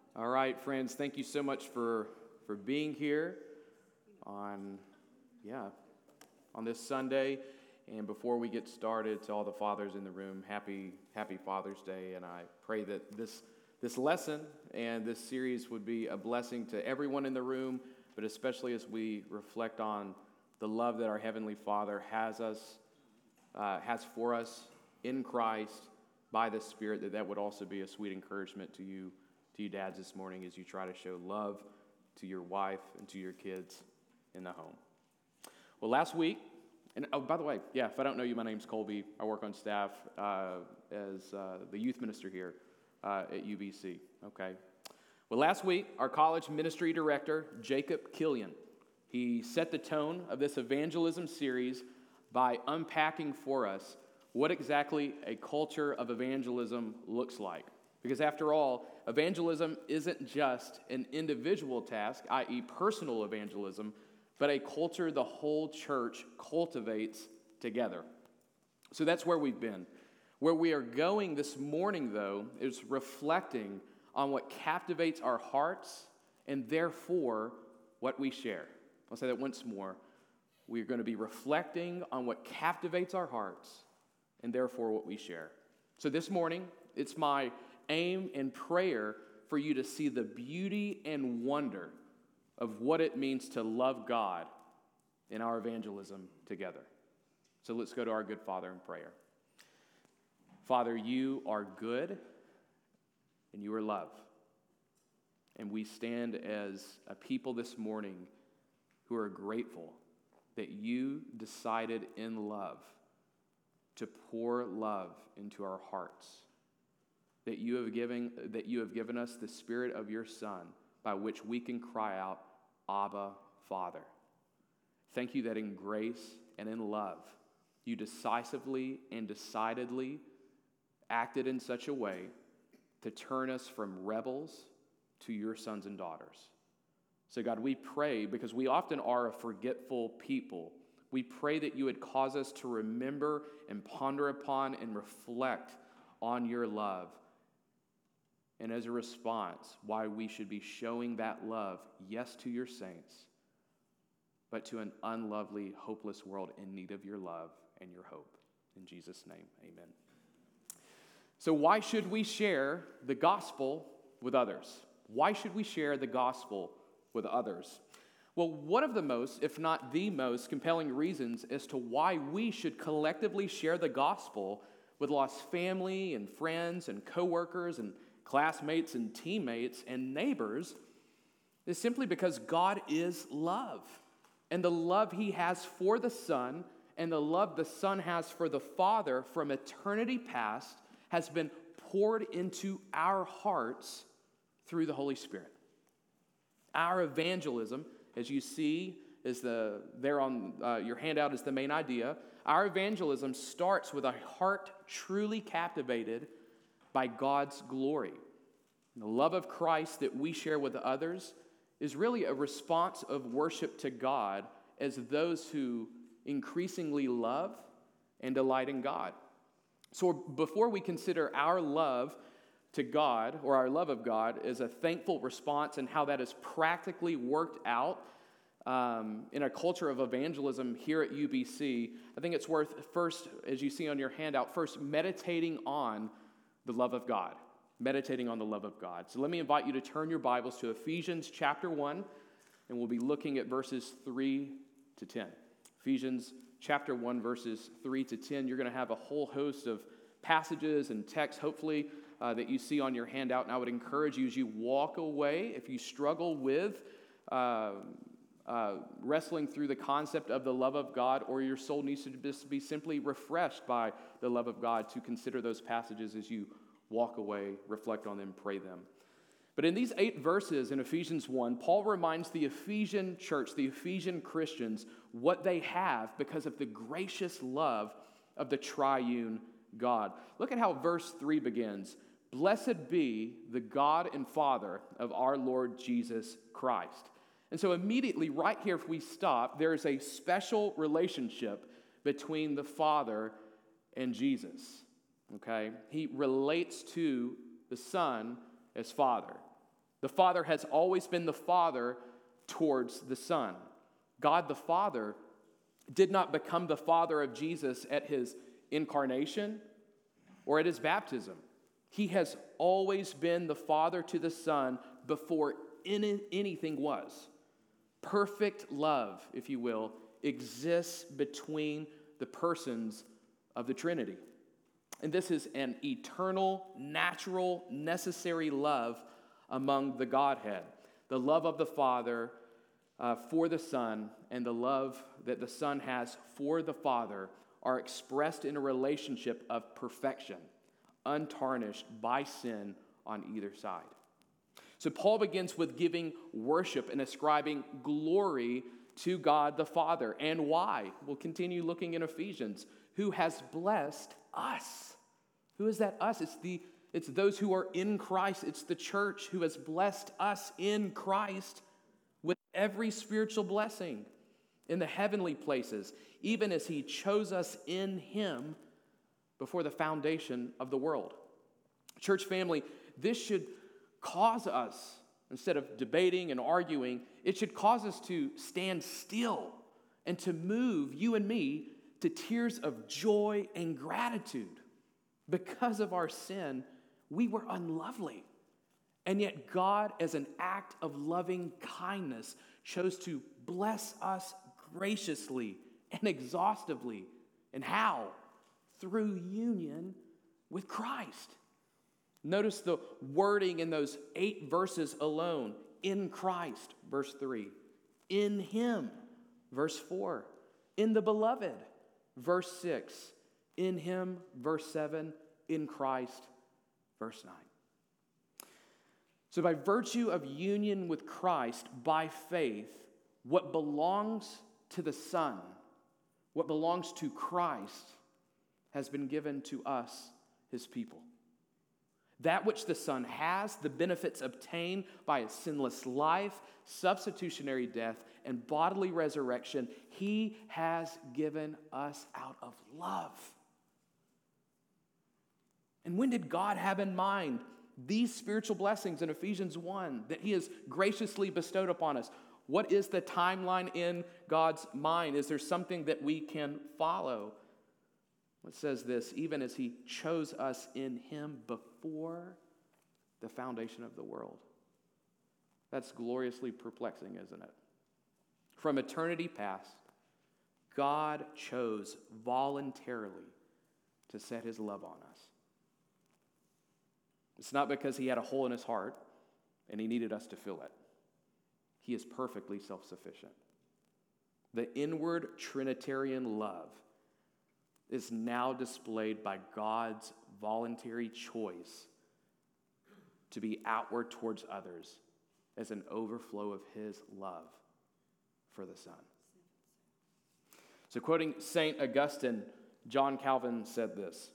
All right, friends, thank you so much for being here on this Sunday. And before we get started, to all the fathers in the room, happy Father's Day. And I pray that this lesson and this series would be a blessing to everyone in the room, but especially as we reflect on the love that our Heavenly Father has for us in Christ by the Spirit, that would also be a sweet encouragement to you dads this morning as you try to show love to your wife and to your kids in the home. Well, last week, and by the way, if I don't know you, my name's Colby. I work on staff as the youth minister here at UBC, okay? Well, last week, our college ministry director, Jacob Killian, he set the tone of this evangelism series by unpacking for us what exactly a culture of evangelism looks like. Because after all, evangelism isn't just an individual task, i.e. personal evangelism, but a culture the whole church cultivates together. So that's where we've been. Where we are going this morning, though, is reflecting on what captivates our hearts and therefore what we share. I'll say that once more. We're going to be reflecting on what captivates our hearts and therefore what we share. So this morning, it's my aim and prayer for you to see the beauty and wonder of what it means to love God in our evangelism together. So let's go to our good Father in prayer. Father, you are good and you are love. And we stand as a people this morning who are grateful that you decided in love to pour love into our hearts. That you have given us the Spirit of your Son, by which we can cry out, Abba, Father. Thank you that in grace and in love, you decisively and decidedly acted in such a way to turn us from rebels to your sons and daughters. So God, we pray, because we often are a forgetful people, we pray that you would cause us to remember and ponder upon and reflect on your love. And as a response, why we should be showing that love, yes, to your saints, but to an unlovely, hopeless world in need of your love and your hope. In Jesus' name, amen. So why should we share the gospel with others? Why should we share the gospel with others? Well, one of the most, if not the most, compelling reasons as to why we should collectively share the gospel with lost family and friends and coworkers and classmates and teammates and neighbors is simply because God is love. And the love he has for the Son and the love the Son has for the Father from eternity past has been poured into our hearts through the Holy Spirit. Our evangelism, as you see, is there on your handout is the main idea. Our evangelism starts with a heart truly captivated by God's glory. And the love of Christ that we share with others is really a response of worship to God as those who increasingly love and delight in God. So before we consider our love to God, or our love of God, as a thankful response and how that is practically worked out in a culture of evangelism here at UBC, I think it's worth first, as you see on your handout, first meditating on the love of God. Meditating on the love of God. So let me invite you to turn your Bibles to Ephesians chapter 1, and we'll be looking at verses 3 to 10. Ephesians chapter 1, verses 3 to 10. You're going to have a whole host of passages and texts, hopefully, that you see on your handout, and I would encourage you as you walk away, if you struggle with wrestling through the concept of the love of God, or your soul needs to just be simply refreshed by the love of God, to consider those passages as you walk away, reflect on them, pray them. But in these 8 verses in Ephesians 1, Paul reminds the Ephesian church, the Ephesian Christians, what they have because of the gracious love of the triune God. Look at how verse 3 begins. Blessed be the God and Father of our Lord Jesus Christ. And so immediately, right here, if we stop, there is a special relationship between the Father and Jesus. Okay? He relates to the Son as Father. The Father has always been the Father towards the Son. God the Father did not become the Father of Jesus at his incarnation or at his baptism. He has always been the Father to the Son before anything was. Perfect love, if you will, exists between the persons of the Trinity. And this is an eternal, natural, necessary love among the Godhead. The love of the Father for the Son and the love that the Son has for the Father are expressed in a relationship of perfection, untarnished by sin on either side. So Paul begins with giving worship and ascribing glory to God the Father. And why? We'll continue looking in Ephesians. Who has blessed us? Who is that us? It's those who are in Christ. It's the church who has blessed us in Christ with every spiritual blessing in the heavenly places, even as he chose us in him before the foundation of the world. Church family, this should cause us, instead of debating and arguing, it should cause us to stand still and to move you and me to tears of joy and gratitude. Because of our sin, we were unlovely. And yet God, as an act of loving kindness, chose to bless us graciously and exhaustively. And how? Through union with Christ. Notice the wording in those 8 verses alone. In Christ, verse 3. In him, verse 4. In the beloved, verse 6. In him, verse 7. In Christ, verse 9. So by virtue of union with Christ by faith, what belongs to the Son, what belongs to Christ, has been given to us, his people. That which the Son has, the benefits obtained by his sinless life, substitutionary death, and bodily resurrection, he has given us out of love. And when did God have in mind these spiritual blessings in Ephesians 1 that he has graciously bestowed upon us? What is the timeline in God's mind? Is there something that we can follow? It says this, even as he chose us in him before the foundation of the world. That's gloriously perplexing, isn't it? From eternity past, God chose voluntarily to set his love on us. It's not because he had a hole in his heart and he needed us to fill it. He is perfectly self-sufficient. The inward Trinitarian love is now displayed by God's voluntary choice to be outward towards others as an overflow of his love for the Son. So quoting St. Augustine, John Calvin said this: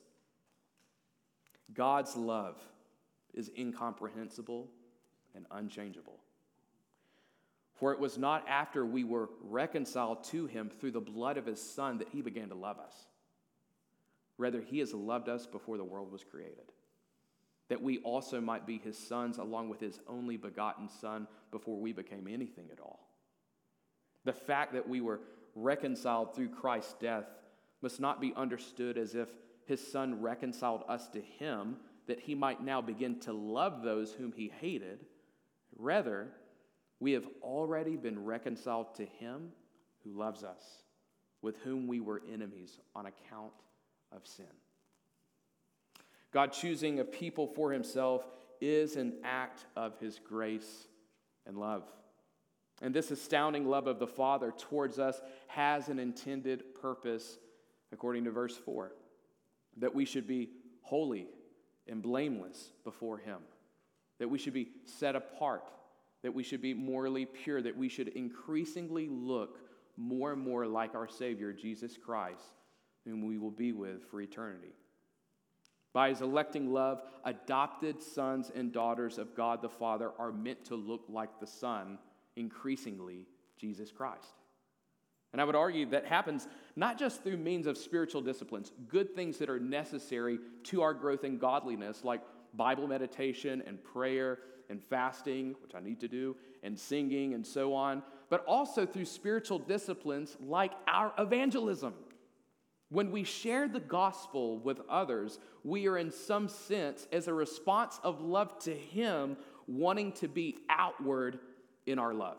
God's love is incomprehensible and unchangeable. For it was not after we were reconciled to him through the blood of his Son that he began to love us. Rather, he has loved us before the world was created, that we also might be his sons along with his only begotten Son before we became anything at all. The fact that we were reconciled through Christ's death must not be understood as if his Son reconciled us to him, that he might now begin to love those whom he hated. Rather, we have already been reconciled to him who loves us, with whom we were enemies on account of sin. God choosing a people for himself is an act of his grace and love. And this astounding love of the Father towards us has an intended purpose, according to verse 4, that we should be holy and blameless before him, that we should be set apart, that we should be morally pure, that we should increasingly look more and more like our Savior, Jesus Christ, whom we will be with for eternity. By his electing love, adopted sons and daughters of God the Father are meant to look like the Son, increasingly Jesus Christ. And I would argue that happens not just through means of spiritual disciplines, good things that are necessary to our growth in godliness, like Bible meditation and prayer and fasting, which I need to do, and singing and so on, but also through spiritual disciplines like our evangelism. When we share the gospel with others, we are in some sense, as a response of love to Him, wanting to be outward in our love.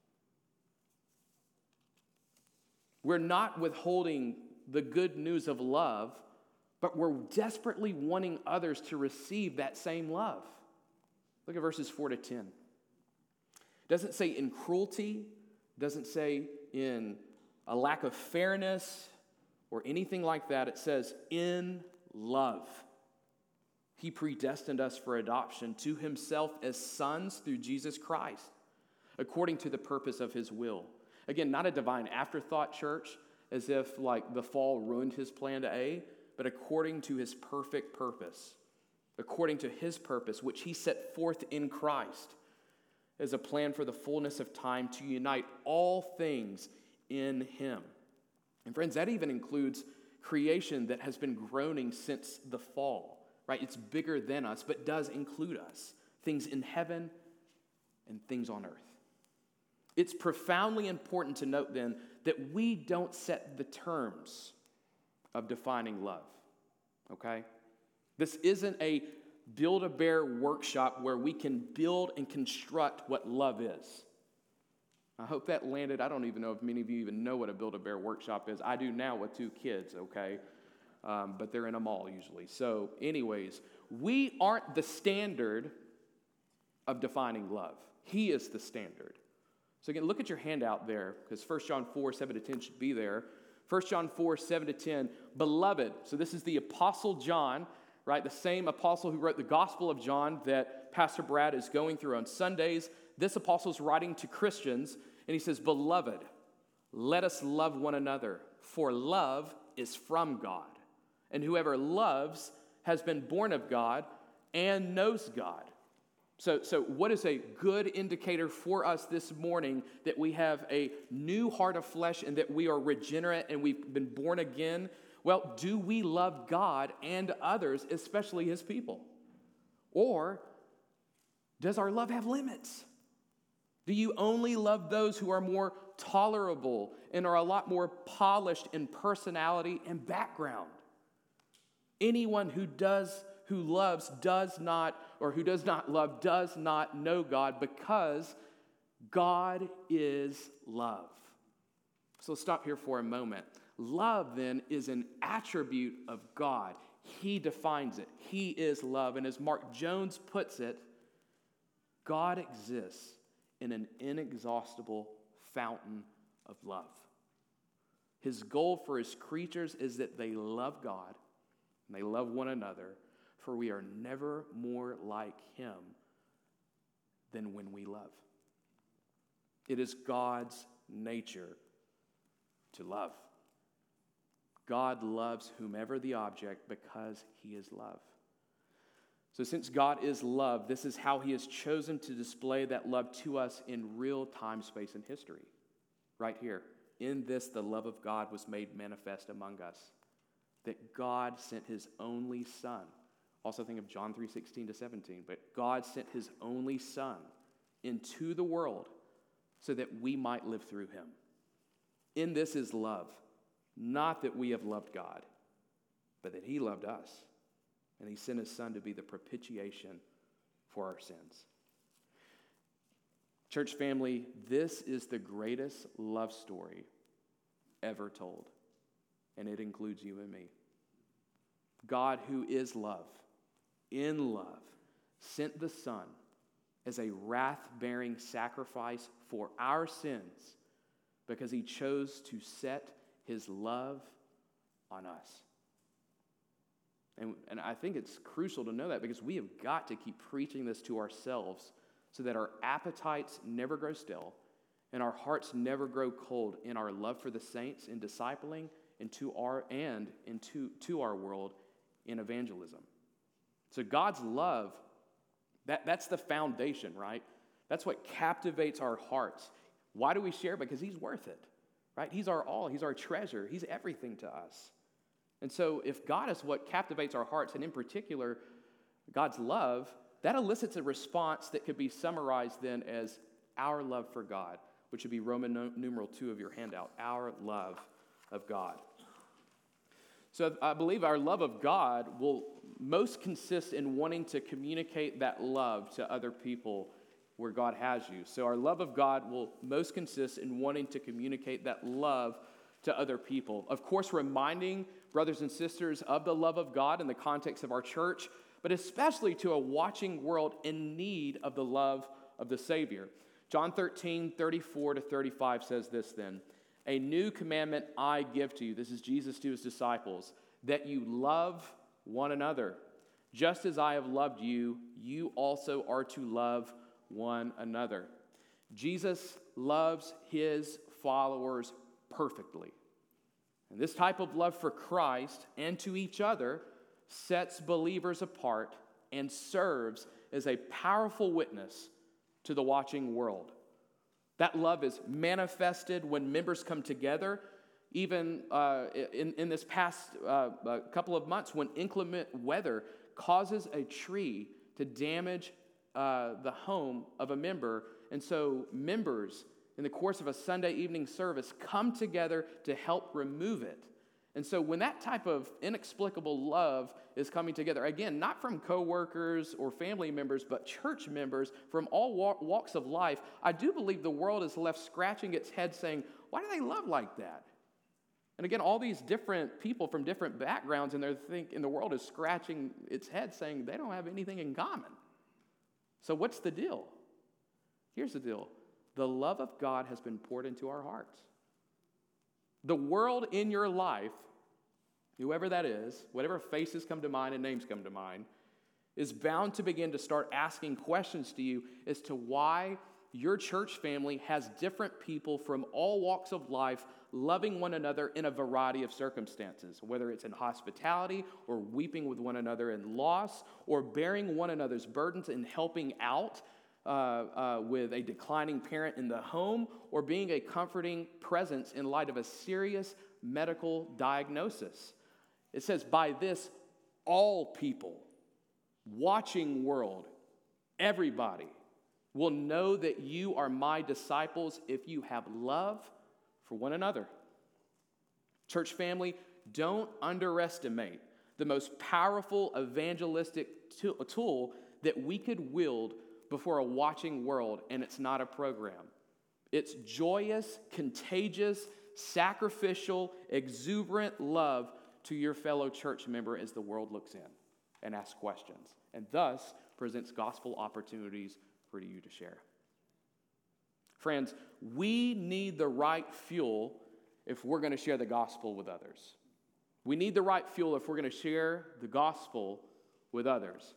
We're not withholding the good news of love, but we're desperately wanting others to receive that same love. Look at verses 4 to 10. It doesn't say in cruelty, doesn't say in a lack of fairness or anything like that. It says in love. He predestined us for adoption to Himself as sons through Jesus Christ, according to the purpose of His will. Again, not a divine afterthought, church, as if like the fall ruined His plan to A, but according to His perfect purpose, according to His purpose, which He set forth in Christ as a plan for the fullness of time to unite all things in Him. And friends, that even includes creation that has been groaning since the fall, right? It's bigger than us, but does include us. Things in heaven and things on earth. It's profoundly important to note then that we don't set the terms of defining love, okay? This isn't a Build-A-Bear workshop where we can build and construct what love is. I hope that landed. I don't even know if many of you even know what a Build-A-Bear workshop is. I do now with 2 kids, okay? But they're in a mall usually. So anyways, we aren't the standard of defining love. He is the standard. So again, look at your handout there, because 1 John 4, 7 to 10 should be there. 1 John 4, 7 to 10, beloved. So this is the Apostle John, right? The same apostle who wrote the Gospel of John that Pastor Brad is going through on Sundays. This apostle is writing to Christians, and he says, beloved, let us love one another, for love is from God. And whoever loves has been born of God and knows God. So what is a good indicator for us this morning that we have a new heart of flesh and that we are regenerate and we've been born again? Well, do we love God and others, especially His people? Or does our love have limits? Do you only love those who are more tolerable and are a lot more polished in personality and background? Anyone who loves does not, or who does not love does not know God, because God is love. So let's stop here for a moment. Love, then, is an attribute of God. He defines it. He is love. And as Mark Jones puts it, God exists in an inexhaustible fountain of love. His goal for His creatures is that they love God and they love one another, for we are never more like Him than when we love. It is God's nature to love. God loves whomever the object because He is love. So since God is love, this is how He has chosen to display that love to us in real time, space, and history. Right here. In this, the love of God was made manifest among us, that God sent His only Son. Also think of John 3:16 to 17. But God sent His only Son into the world so that we might live through Him. In this is love. Not that we have loved God, but that He loved us. And He sent His Son to be the propitiation for our sins. Church family, this is the greatest love story ever told. And it includes you and me. God, who is love, in love, sent the Son as a wrath-bearing sacrifice for our sins because He chose to set His love on us. And I think it's crucial to know that, because we have got to keep preaching this to ourselves so that our appetites never grow stale and our hearts never grow cold in our love for the saints in discipling into our world in evangelism. So God's love, that's the foundation, right? That's what captivates our hearts. Why do we share? Because He's worth it, right? He's our all. He's our treasure. He's everything to us. And so if God is what captivates our hearts, and in particular, God's love, that elicits a response that could be summarized then as our love for God, which would be Roman numeral 2 of your handout, our love of God. So I believe our love of God will most consist in wanting to communicate that love to other people where God has you. So our love of God will most consist in wanting to communicate that love to other people. Of course, reminding brothers and sisters of the love of God in the context of our church, but especially to a watching world in need of the love of the Savior. John 13:34-35 says this then, "A new commandment I give to you," this is Jesus to his disciples, "that you love one another. Just as I have loved you, you also are to love one another." Jesus loves his followers perfectly. And this type of love for Christ and to each other sets believers apart and serves as a powerful witness to the watching world. That love is manifested when members come together, even in this past couple of months when inclement weather causes a tree to damage the home of a member. And so members, in the course of a Sunday evening service, come together to help remove it. And so when that type of inexplicable love is coming together, again, not from coworkers or family members, but church members from all walks of life, I do believe the world is left scratching its head saying, why do they love like that? And again, all these different people from different backgrounds in the world is scratching its head saying they don't have anything in common. So what's the deal? Here's the deal. The love of God has been poured into our hearts. The world in your life, whoever that is, whatever faces come to mind and names come to mind, is bound to begin to start asking questions to you as to why your church family has different people from all walks of life loving one another in a variety of circumstances, whether it's in hospitality or weeping with one another in loss or bearing one another's burdens and helping out with a declining parent in the home or being a comforting presence in light of a serious medical diagnosis. It says, by this, all people, watching world, everybody will know that you are my disciples if you have love for one another. Church family, don't underestimate the most powerful evangelistic tool that we could wield before a watching world, and it's not a program. It's joyous, contagious, sacrificial, exuberant love to your fellow church member as the world looks in and asks questions, and thus presents gospel opportunities for you to share. Friends, we need the right fuel if we're going to share the gospel with others. We need the right fuel if we're going to share the gospel with others.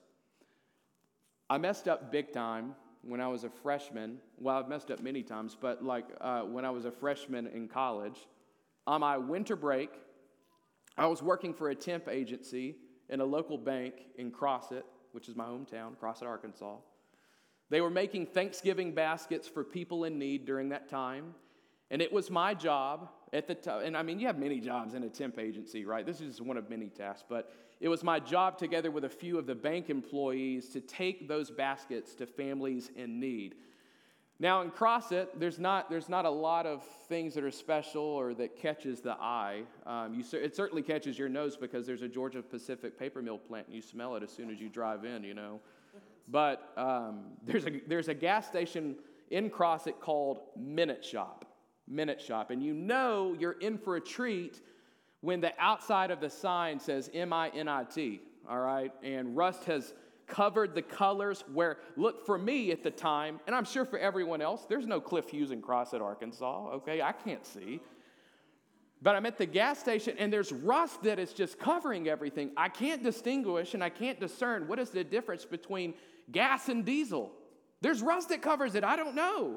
I messed up big time when I was a freshman. Well, I've messed up many times, but when I was a freshman in college, on my winter break, I was working for a temp agency in a local bank in Crossett, which is my hometown, Crossett, Arkansas. They were making Thanksgiving baskets for people in need during that time, and it was my job at the time. And I mean, you have many jobs in a temp agency, right? This is one of many tasks, but it was my job together with a few of the bank employees to take those baskets to families in need. Now in Crossett, there's not a lot of things that are special or that catches the eye. It certainly catches your nose because there's a Georgia Pacific paper mill plant and you smell it as soon as you drive in, you know. But there's a gas station in Crossett called Minute Shop, and you know you're in for a treat when the outside of the sign says MINIT, all right? And rust has covered the colors where, look, for me at the time, and I'm sure for everyone else, there's no Cliff Hughes in Crossett, Arkansas, okay? I can't see. But I'm at the gas station, and there's rust that is just covering everything. I can't distinguish, and I can't discern what is the difference between gas and diesel. There's rust that covers it. I don't know.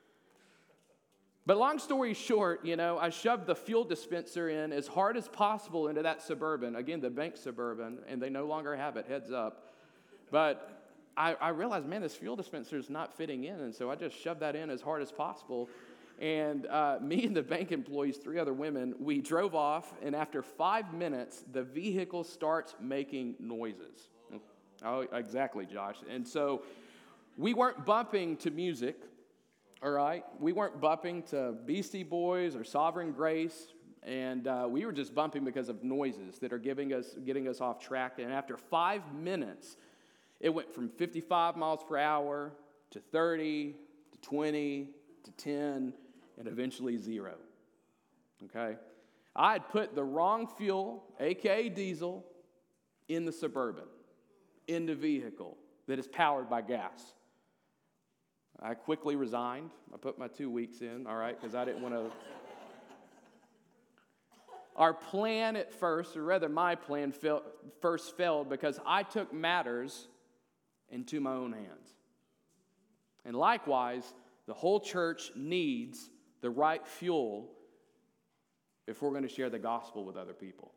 But long story short, you know, I shoved the fuel dispenser in as hard as possible into that Suburban. Again, the bank Suburban, and they no longer have it, heads up. But I realized, man, this fuel dispenser is not fitting in, and so I just shoved that in as hard as possible. And me and the bank employees, 3 other women, we drove off, and after 5 minutes, the vehicle starts making noises. Oh, exactly, Josh. And so we weren't bumping to music, all right? We weren't bumping to Beastie Boys or Sovereign Grace, and we were just bumping because of noises that are getting us off track. And after 5 minutes, it went from 55 miles per hour to 30 to 20 to 10 and eventually 0, okay? I had put the wrong fuel, aka diesel, in the Suburban, in the vehicle that is powered by gas. I quickly resigned. I put my 2 weeks in, all right, because I didn't want to. Our plan at first, or rather my plan, first failed because I took matters into my own hands. And likewise, the whole church needs the right fuel if we're going to share the gospel with other people.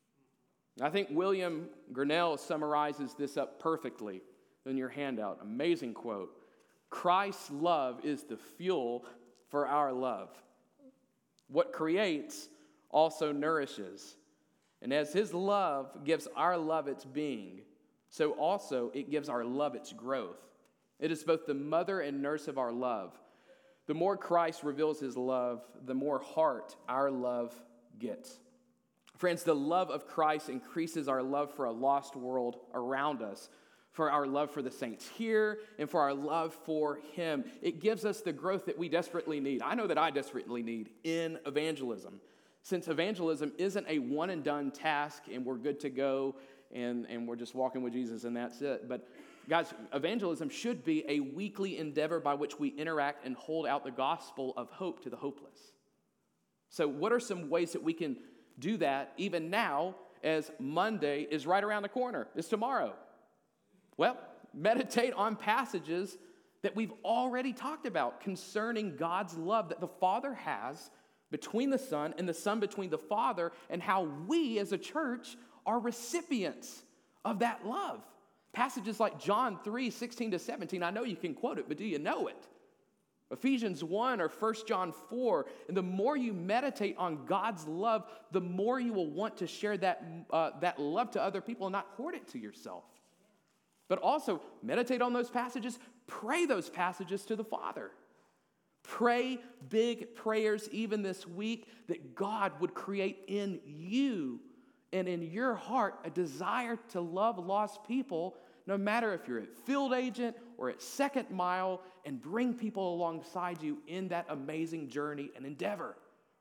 I think William Grinnell summarizes this up perfectly in your handout. Amazing quote. Christ's love is the fuel for our love. What creates also nourishes. And as his love gives our love its being, so also it gives our love its growth. It is both the mother and nurse of our love. The more Christ reveals his love, the more heart our love gets. Friends, the love of Christ increases our love for a lost world around us, for our love for the saints here, and for our love for him. It gives us the growth that we desperately need. I know that I desperately need in evangelism. Since evangelism isn't a one-and-done task and we're good to go and we're just walking with Jesus and that's it. But guys, evangelism should be a weekly endeavor by which we interact and hold out the gospel of hope to the hopeless. So what are some ways that we can do that even now as Monday is right around the corner? It's tomorrow. Well, meditate on passages that we've already talked about concerning God's love that the Father has between the Son and the Son between the Father, and how we as a church are recipients of that love. Passages like John 3:16-17, I know you can quote it, but do you know it? Ephesians 1 or 1 John 4, and the more you meditate on God's love, the more you will want to share that love to other people and not hoard it to yourself. But also, meditate on those passages, pray those passages to the Father. Pray big prayers even this week that God would create in you and in your heart a desire to love lost people, no matter if you're at field agent or at second mile, and bring people alongside you in that amazing journey and endeavor.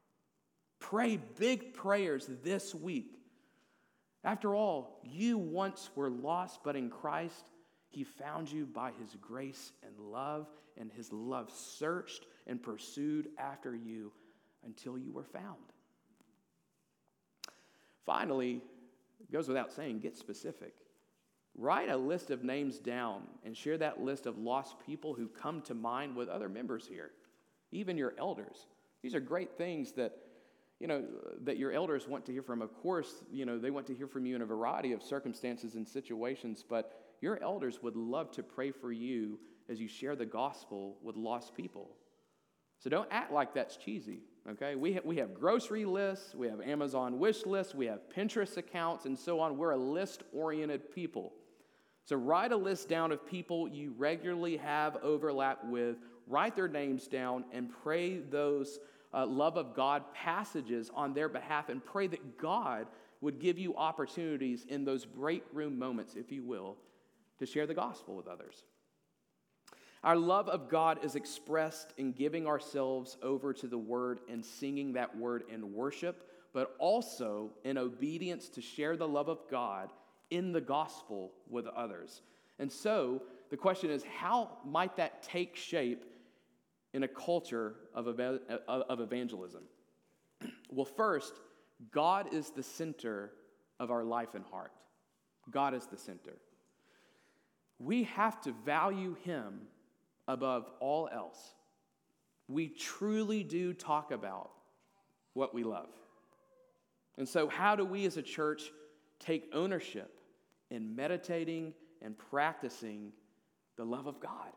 Pray big prayers this week. After all, you once were lost, but in Christ, he found you by his grace and love, and his love searched and pursued after you until you were found. Finally, it goes without saying, get specific. Write a list of names down and share that list of lost people who come to mind with other members here, even your elders. These are great things that your elders want to hear from. Of course, they want to hear from you in a variety of circumstances and situations, but your elders would love to pray for you as you share the gospel with lost people. So don't act like that's cheesy, okay? We have grocery lists, we have Amazon wish lists, we have Pinterest accounts, and so on. We're a list-oriented people. So write a list down of people you regularly have overlap with, write their names down, and pray those love of God passages on their behalf, and pray that God would give you opportunities in those break room moments, if you will, to share the gospel with others. Our love of God is expressed in giving ourselves over to the Word and singing that Word in worship, but also in obedience to share the love of God in the gospel with others. And so the question is, how might that take shape in a culture of evangelism? Well, first, God is the center of our life and heart. God is the center. We have to value him above all else. We truly do talk about what we love. And so how do we as a church take ownership in meditating and practicing the love of God?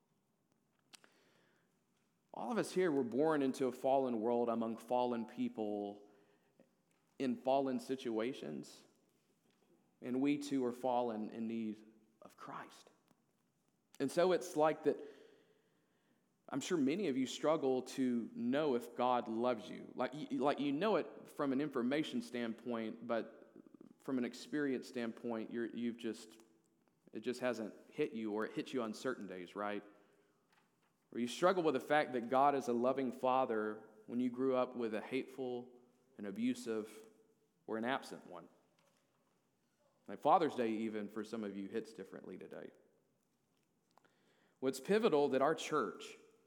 All of us here were born into a fallen world among fallen people in fallen situations. And we too are fallen in need Christ. And so it's like that, I'm sure many of you struggle to know if God loves you. Like you know it from an information standpoint, but from an experience standpoint, it just hasn't hit you, or it hits you on certain days, right? Or you struggle with the fact that God is a loving Father when you grew up with a hateful, an abusive, or an absent one. Like Father's Day, even for some of you, hits differently today. What's pivotal that our church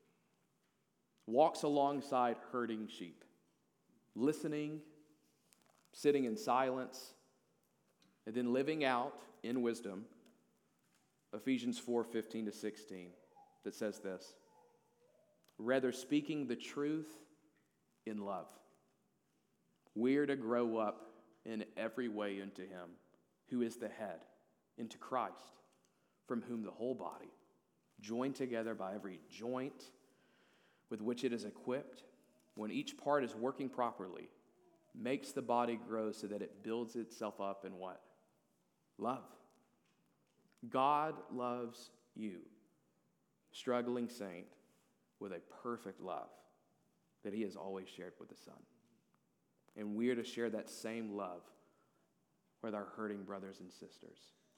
walks alongside herding sheep, listening, sitting in silence, and then living out in wisdom Ephesians 4:15-16 that says this: rather speaking the truth in love. We're to grow up in every way into Him, who is the head, into Christ, from whom the whole body, joined together by every joint with which it is equipped, when each part is working properly, makes the body grow so that it builds itself up in what? Love. God loves you, struggling saint, with a perfect love that He has always shared with the Son. And we are to share that same love with our hurting brothers and sisters.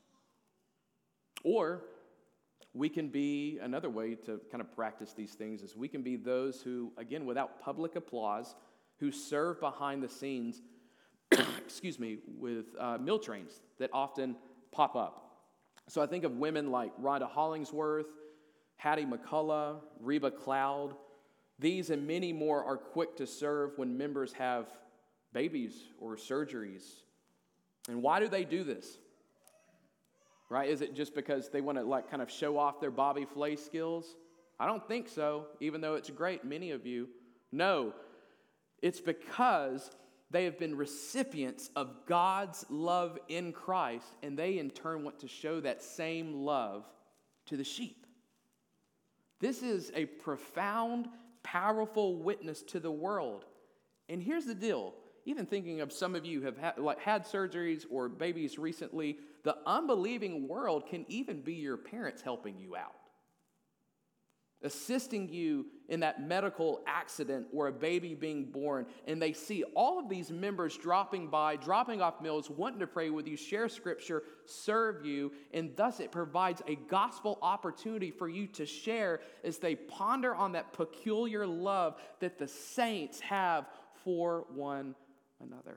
Or we can be, another way to kind of practice these things is we can be those who, again, without public applause, who serve behind the scenes, with meal trains that often pop up. So I think of women like Rhonda Hollingsworth, Hattie McCullough, Reba Cloud. These and many more are quick to serve when members have babies or surgeries. And why do they do this? Right? Is it just because they want to kind of show off their Bobby Flay skills? I don't think so, even though it's great, many of you. No, it's because they have been recipients of God's love in Christ, and they in turn want to show that same love to the sheep. This is a profound, powerful witness to the world. And here's the deal. Even thinking of some of you have had surgeries or babies recently, the unbelieving world can even be your parents helping you out, assisting you in that medical accident or a baby being born, and they see all of these members dropping by, dropping off meals, wanting to pray with you, share scripture, serve you, and thus it provides a gospel opportunity for you to share as they ponder on that peculiar love that the saints have for one another.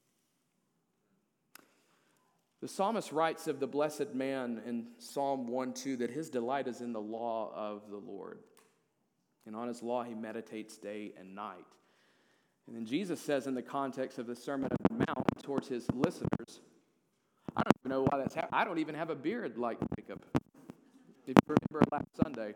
The psalmist writes of the blessed man in Psalm 1:2 that his delight is in the law of the Lord. And on his law he meditates day and night. And then Jesus says in the context of the Sermon on the Mount towards his listeners, I don't even know why that's happening. I don't even have a beard like Jacob, if you remember last Sunday.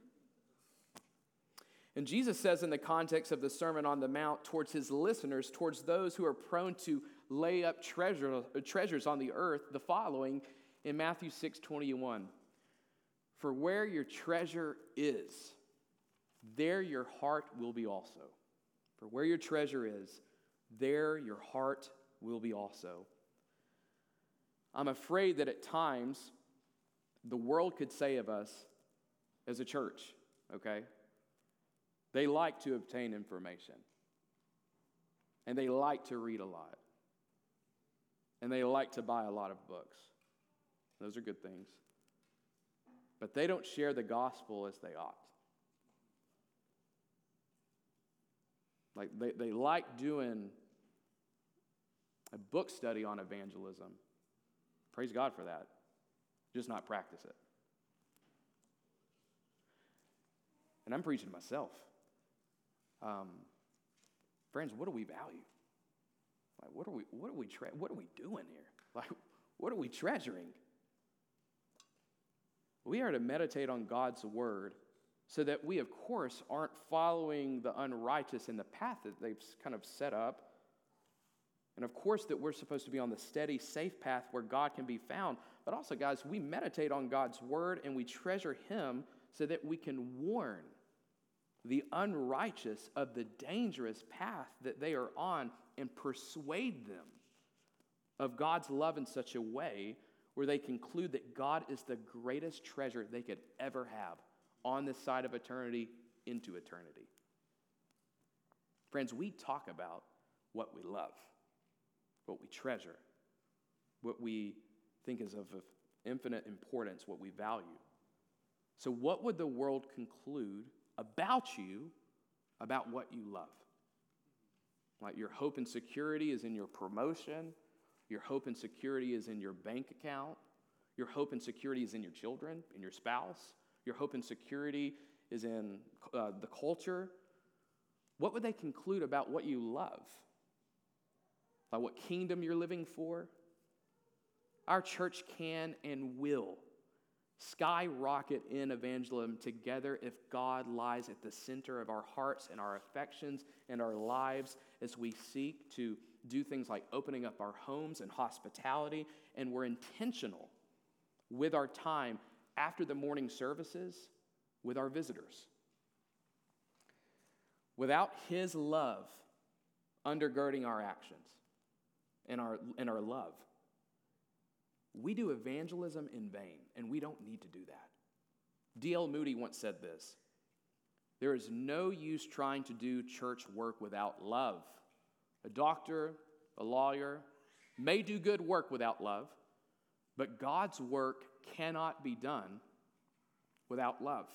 And Jesus says in the context of the Sermon on the Mount towards his listeners, towards those who are prone to lay up treasures on the earth, the following in Matthew 6:21. For where your treasure is, there your heart will be also. For where your treasure is, there your heart will be also. I'm afraid that at times the world could say of us as a church, okay? They like to obtain information. And they like to read a lot. And they like to buy a lot of books. Those are good things. But they don't share the gospel as they ought. Like they like doing a book study on evangelism. Praise God for that. Just not practice it. And I'm preaching to myself. Friends, what do we value? Like, what are we doing here? Like, what are we treasuring? We are to meditate on God's word so that we, of course, aren't following the unrighteous in the path that they've kind of set up. And of course, that we're supposed to be on the steady, safe path where God can be found. But also, guys, we meditate on God's word and we treasure Him so that we can warn the unrighteous of the dangerous path that they are on and persuade them of God's love in such a way where they conclude that God is the greatest treasure they could ever have on this side of eternity into eternity. Friends, we talk about what we love, what we treasure, what we think is of infinite importance, what we value. So what would the world conclude about you, about what you love? Like your hope and security is in your promotion. Your hope and security is in your bank account. Your hope and security is in your children, in your spouse. Your hope and security is in the culture. What would they conclude about what you love? Like what kingdom you're living for? Our church can and will skyrocket in evangelism together if God lies at the center of our hearts and our affections and our lives as we seek to do things like opening up our homes and hospitality, and we're intentional with our time after the morning services with our visitors. Without His love undergirding our actions and our love, we do evangelism in vain, and we don't need to do that. D.L. Moody once said this: "There is no use trying to do church work without love. A doctor, a lawyer may do good work without love, but God's work cannot be done without love."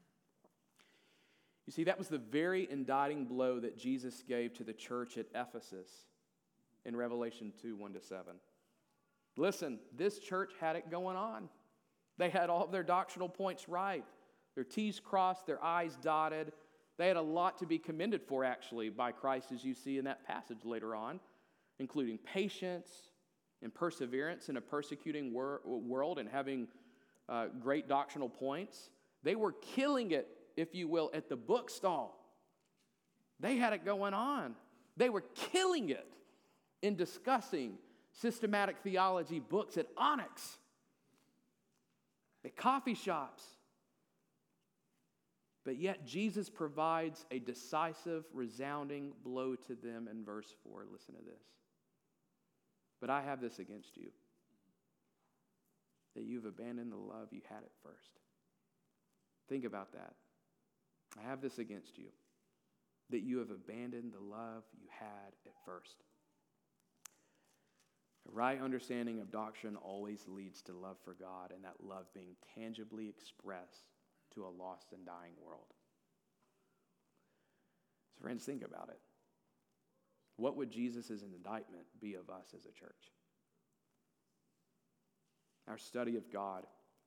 You see, that was the very indicting blow that Jesus gave to the church at Ephesus in Revelation 2, 1-7. Listen, this church had it going on. They had all of their doctrinal points right. Their T's crossed, their I's dotted. They had a lot to be commended for, actually, by Christ, as you see in that passage later on, including patience and perseverance in a persecuting world and having great doctrinal points. They were killing it, if you will, at the book stall. They had it going on. They were killing it in discussing systematic theology books at Onyx, at coffee shops. But yet Jesus provides a decisive, resounding blow to them in verse 4. Listen to this. "But I have this against you, that you've abandoned the love you had at first." Think about that. I have this against you, that you have abandoned the love you had at first. A right understanding of doctrine always leads to love for God, and that love being tangibly expressed to a lost and dying world. So friends, think about it. What would Jesus' indictment be of us as a church? Our study of God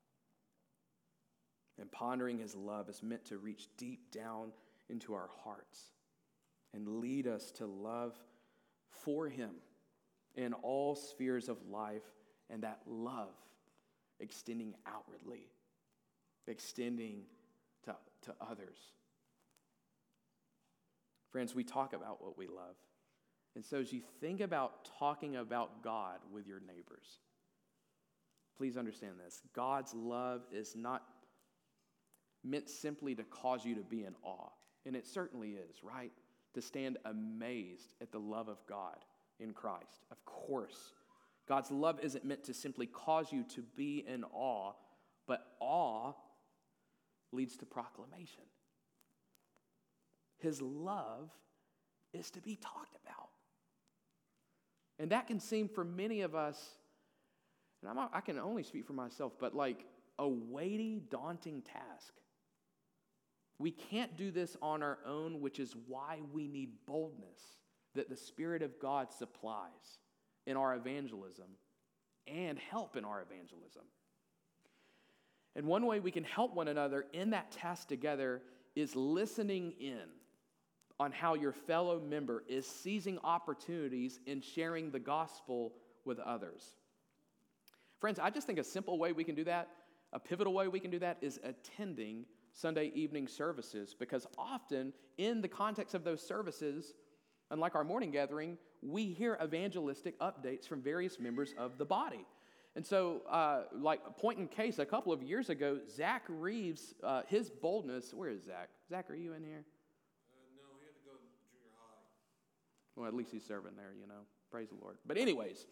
and pondering His love is meant to reach deep down into our hearts and lead us to love for Him in all spheres of life, and that love extending outwardly, extending to others. Friends, we talk about what we love. And so as you think about talking about God with your neighbors, please understand this. God's love is not meant simply to cause you to be in awe. And it certainly is, right? To stand amazed at the love of God in Christ. Of course, God's love isn't meant to simply cause you to be in awe, but awe leads to proclamation. His love is to be talked about. And that can seem for many of us, and I can only speak for myself, but like a weighty, daunting task. We can't do this on our own, which is why we need boldness that the Spirit of God supplies in our evangelism and help in our evangelism. And one way we can help one another in that task together is listening in on how your fellow member is seizing opportunities and sharing the gospel with others. Friends, I just think a simple way we can do that, a pivotal way we can do that, is attending Sunday evening services, because often in the context of those services, unlike our morning gathering, we hear evangelistic updates from various members of the body. And so, like a point in case, a couple of years ago, Zach Reeves, his boldness, where is Zach? Zach, are you in here? No, he had to go to junior high. Well, at least he's serving there, you know. Praise the Lord. But anyways,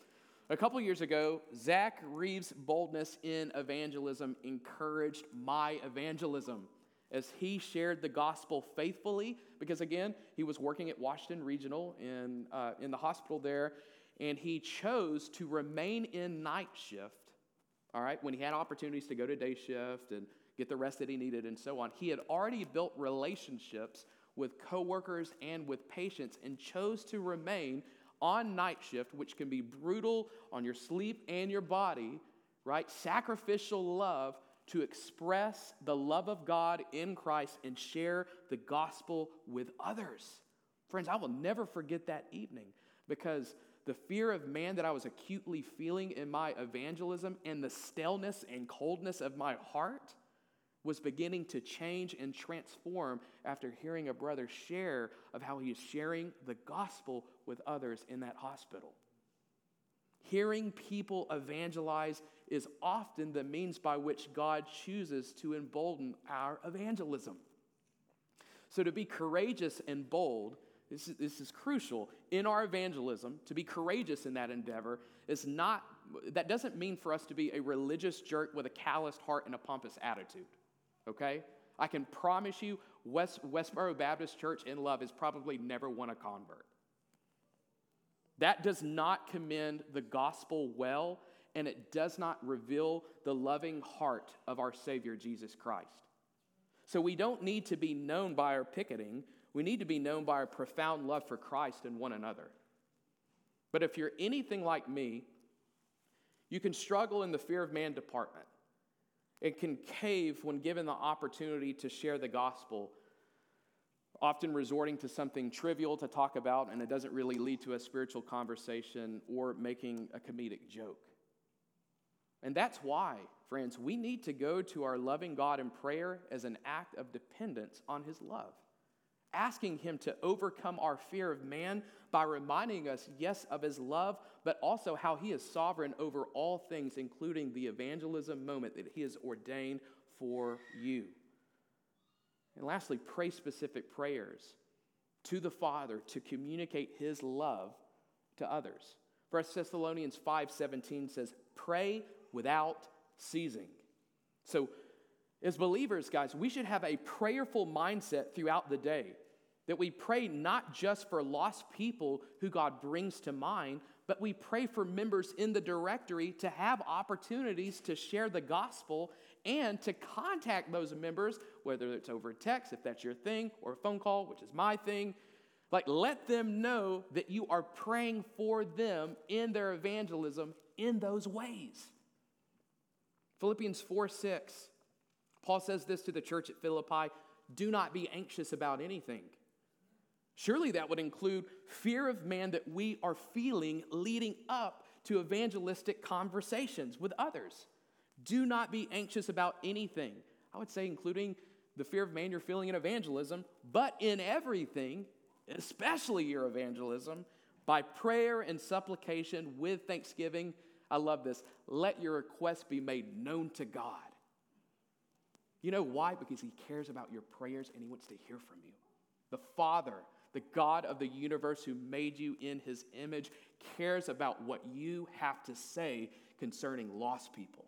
A couple years ago, Zach Reeves' boldness in evangelism encouraged my evangelism as he shared the gospel faithfully, because again, he was working at Washington Regional in the hospital there, and he chose to remain in night shift, all right, when he had opportunities to go to day shift and get the rest that he needed and so on. He had already built relationships with coworkers and with patients and chose to remain on night shift, which can be brutal on your sleep and your body, right? Sacrificial love to express the love of God in Christ and share the gospel with others. Friends, I will never forget that evening, because the fear of man that I was acutely feeling in my evangelism and the staleness and coldness of my heart was beginning to change and transform after hearing a brother share of how he is sharing the gospel with others in that hospital. Hearing people evangelize is often the means by which God chooses to embolden our evangelism. So to be courageous and bold, this is crucial in our evangelism. To be courageous in that endeavor that doesn't mean for us to be a religious jerk with a calloused heart and a pompous attitude. Okay? I can promise you, Westboro Baptist Church in love has probably never won a convert. That does not commend the gospel well, and it does not reveal the loving heart of our Savior, Jesus Christ. So we don't need to be known by our picketing. We need to be known by our profound love for Christ and one another. But if you're anything like me, you can struggle in the fear of man department. It can cave when given the opportunity to share the gospel, often resorting to something trivial to talk about, and it doesn't really lead to a spiritual conversation or making a comedic joke. And that's why, friends, we need to go to our loving God in prayer as an act of dependence on His love, asking Him to overcome our fear of man by reminding us, yes, of His love, but also how He is sovereign over all things, including the evangelism moment that He has ordained for you. And lastly, pray specific prayers to the Father to communicate His love to others. 1 Thessalonians 5:17 says, pray without ceasing. So as believers, guys, we should have a prayerful mindset throughout the day, that we pray not just for lost people who God brings to mind, but we pray for members in the directory to have opportunities to share the gospel and to contact those members, whether it's over text, if that's your thing, or a phone call, which is my thing. Like, let them know that you are praying for them in their evangelism in those ways. Philippians 4:6, Paul says this to the church at Philippi, do not be anxious about anything. Surely that would include fear of man that we are feeling leading up to evangelistic conversations with others. Do not be anxious about anything. I would say including the fear of man you're feeling in evangelism, but in everything, especially your evangelism, by prayer and supplication with thanksgiving. I love this. Let your requests be made known to God. You know why? Because He cares about your prayers and He wants to hear from you. The Father, the God of the universe who made you in His image, cares about what you have to say concerning lost people.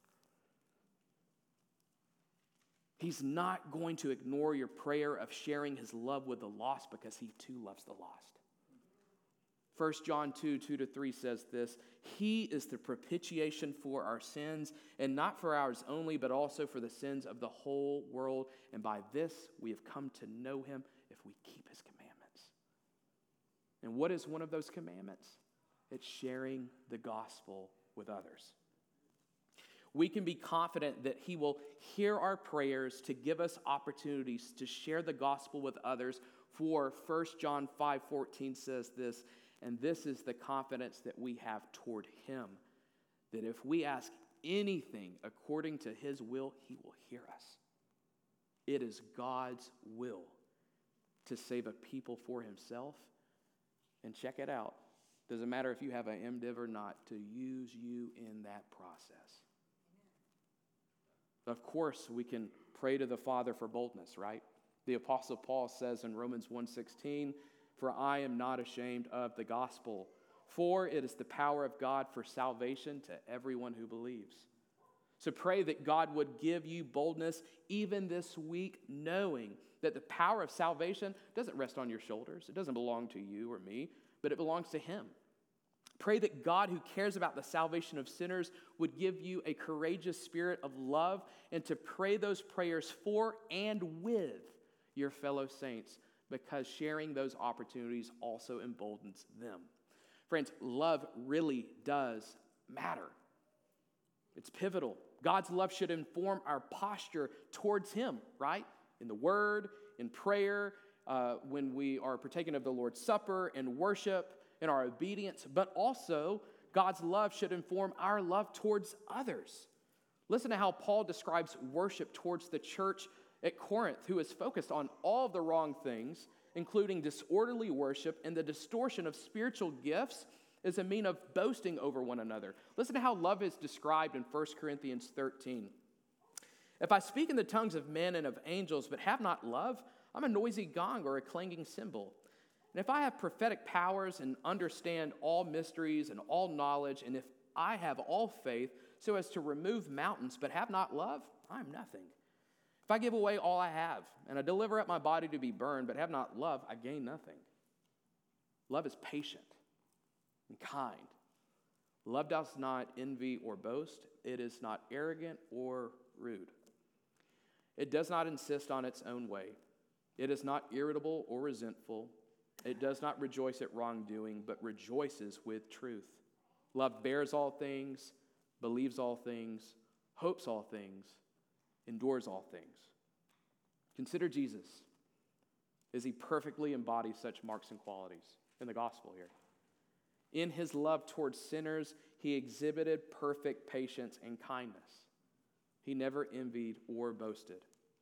He's not going to ignore your prayer of sharing His love with the lost, because He too loves the lost. 1 John 2:2-3 says this, He is the propitiation for our sins, and not for ours only, but also for the sins of the whole world. And by this we have come to know Him if we keep His commandments. And what is one of those commandments? It's sharing the gospel with others. We can be confident that He will hear our prayers to give us opportunities to share the gospel with others. For 1 John 5:14 says this, and this is the confidence that we have toward Him, that if we ask anything according to His will, He will hear us. It is God's will to save a people for Himself. And check it out. Doesn't matter if you have an MDiv or not, to use you in that process. Of course, we can pray to the Father for boldness, right? The Apostle Paul says in Romans 1:16, for I am not ashamed of the gospel, For it is the power of God for salvation to everyone who believes. So pray that God would give you boldness even this week, knowing that the power of salvation doesn't rest on your shoulders. It doesn't belong to you or me, but it belongs to Him. Pray that God, who cares about the salvation of sinners, would give you a courageous spirit of love and to pray those prayers for and with your fellow saints, because sharing those opportunities also emboldens them. Friends, love really does matter. It's pivotal. God's love should inform our posture towards Him, right? In the Word, in prayer, when we are partaking of the Lord's Supper, in worship, in our obedience, but also God's love should inform our love towards others. Listen to how Paul describes worship towards the church at Corinth, who is focused on all of the wrong things, including disorderly worship and the distortion of spiritual gifts as a mean of boasting over one another. Listen to how love is described in 1 Corinthians 13. If I speak in the tongues of men and of angels, but have not love, I'm a noisy gong or a clanging cymbal. And if I have prophetic powers and understand all mysteries and all knowledge, and if I have all faith so as to remove mountains, but have not love, I am nothing. If I give away all I have, and I deliver up my body to be burned, but have not love, I gain nothing. Love is patient and kind. Love does not envy or boast. It is not arrogant or rude. It does not insist on its own way. It is not irritable or resentful. It does not rejoice at wrongdoing, but rejoices with truth. Love bears all things, believes all things, hopes all things, endures all things. Consider Jesus as He perfectly embodies such marks and qualities in the gospel here. In His love towards sinners, He exhibited perfect patience and kindness. He never envied or boasted.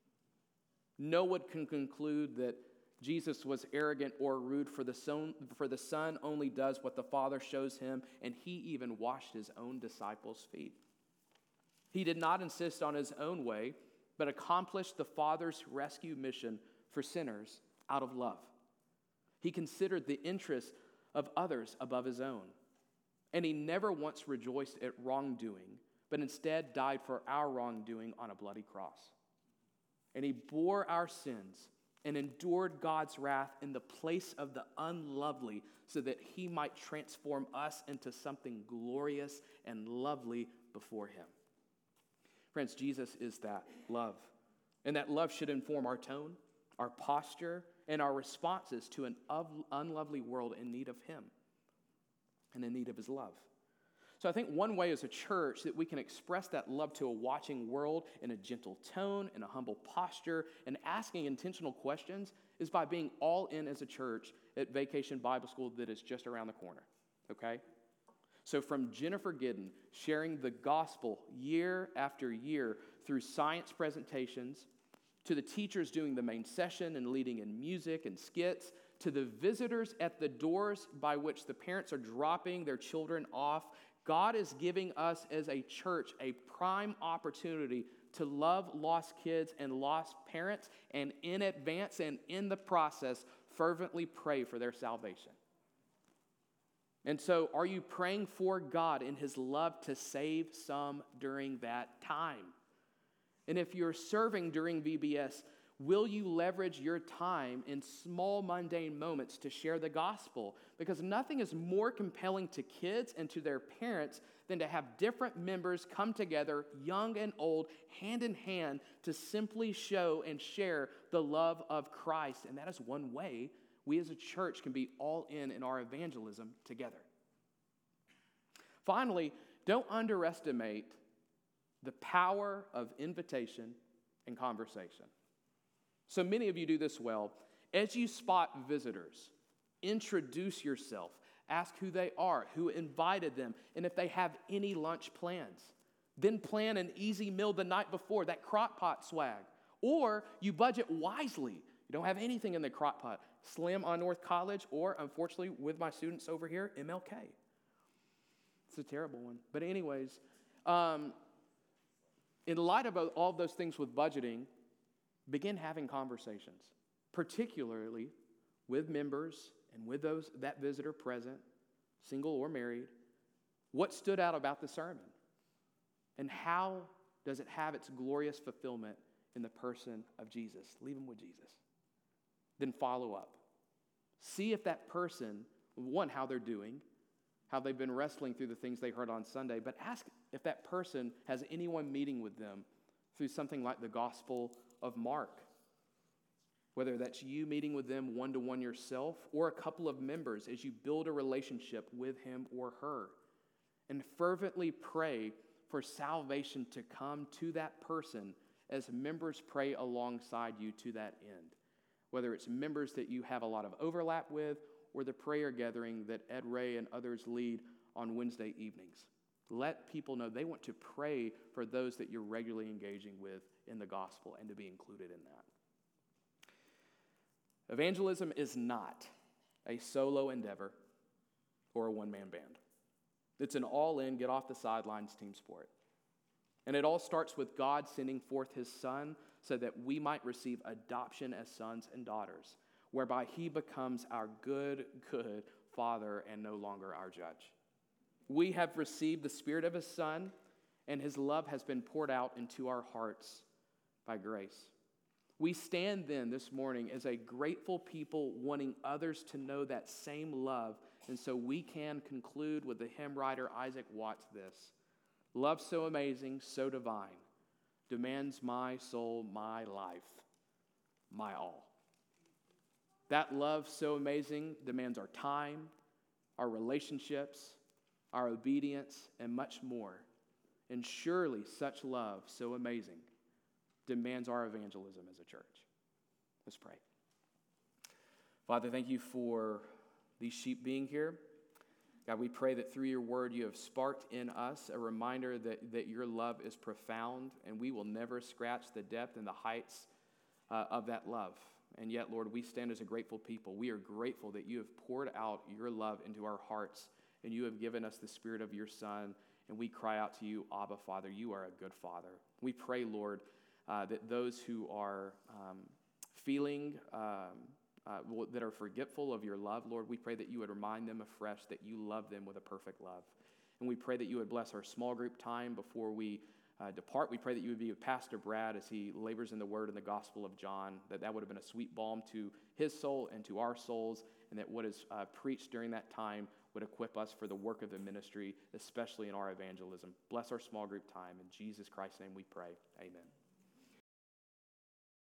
No one can conclude that Jesus was arrogant or rude, for the Son only does what the Father shows Him, and He even washed His own disciples' feet. He did not insist on His own way, but accomplished the Father's rescue mission for sinners out of love. He considered the interests of others above His own, and He never once rejoiced at wrongdoing, but instead died for our wrongdoing on a bloody cross. And He bore our sins and endured God's wrath in the place of the unlovely so that He might transform us into something glorious and lovely before Him. Friends, Jesus is that love. And that love should inform our tone, our posture, and our responses to an unlovely world in need of Him and in need of His love. So I think one way as a church that we can express that love to a watching world in a gentle tone, in a humble posture, and asking intentional questions is by being all in as a church at Vacation Bible School that is just around the corner, okay? So from Jennifer Gidden sharing the gospel year after year through science presentations, to the teachers doing the main session and leading in music and skits, to the visitors at the doors by which the parents are dropping their children off, God is giving us as a church a prime opportunity to love lost kids and lost parents, and in advance and in the process, fervently pray for their salvation. And so, are you praying for God in His love to save some during that time? And if you're serving during VBS, will you leverage your time in small, mundane moments to share the gospel? Because nothing is more compelling to kids and to their parents than to have different members come together, young and old, hand in hand, to simply show and share the love of Christ. And that is one way we as a church can be all in our evangelism together. Finally, don't underestimate the power of invitation and conversation. So many of you do this well. As you spot visitors, introduce yourself. Ask who they are, who invited them, and if they have any lunch plans. Then plan an easy meal the night before, that crock pot swag. Or you budget wisely. You don't have anything in the crock pot. Slim on North College, or unfortunately with my students over here, MLK. It's a terrible one. But anyways, in light of all of those things with budgeting, begin having conversations, particularly with members and with that visitor present, single or married, what stood out about the sermon? And how does it have its glorious fulfillment in the person of Jesus? Leave them with Jesus. Then follow up. See if that person, one, how they're doing, how they've been wrestling through the things they heard on Sunday, but ask if that person has anyone meeting with them through something like the Gospel of Mark. Whether that's you meeting with them one-to-one yourself or a couple of members as you build a relationship with him or her. And fervently pray for salvation to come to that person as members pray alongside you to that end. Whether it's members that you have a lot of overlap with or the prayer gathering that Ed Ray and others lead on Wednesday evenings. Let people know they want to pray for those that you're regularly engaging with in the gospel and to be included in that. Evangelism is not a solo endeavor or a one-man band. It's an all-in, get-off-the-sidelines team sport. And it all starts with God sending forth his Son so that we might receive adoption as sons and daughters, whereby he becomes our good Father and no longer our judge. We have received the Spirit of his Son, and his love has been poured out into our hearts by grace. We stand then this morning as a grateful people wanting others to know that same love, and so we can conclude with the hymn writer Isaac Watts this: love so amazing, so divine, demands my soul, my life, my all. That love so amazing demands our time, our relationships, our obedience, and much more. And surely such love so amazing demands our evangelism as a church. Let's pray. Father, thank you for these sheep being here. God, we pray that through your word you have sparked in us a reminder that your love is profound, and we will never scratch the depth and the heights of that love. And yet, Lord, we stand as a grateful people. We are grateful that you have poured out your love into our hearts, and you have given us the Spirit of your Son, and we cry out to you, Abba, Father, you are a good Father. We pray, Lord, that those who are feeling that are forgetful of your love, Lord, we pray that you would remind them afresh that you love them with a perfect love. And we pray that you would bless our small group time before we depart. We pray that you would be with Pastor Brad as he labors in the word in the Gospel of John, that would have been a sweet balm to his soul and to our souls, and that what is preached during that time would equip us for the work of the ministry, especially in our evangelism. Bless our small group time. In Jesus Christ's name we pray. Amen.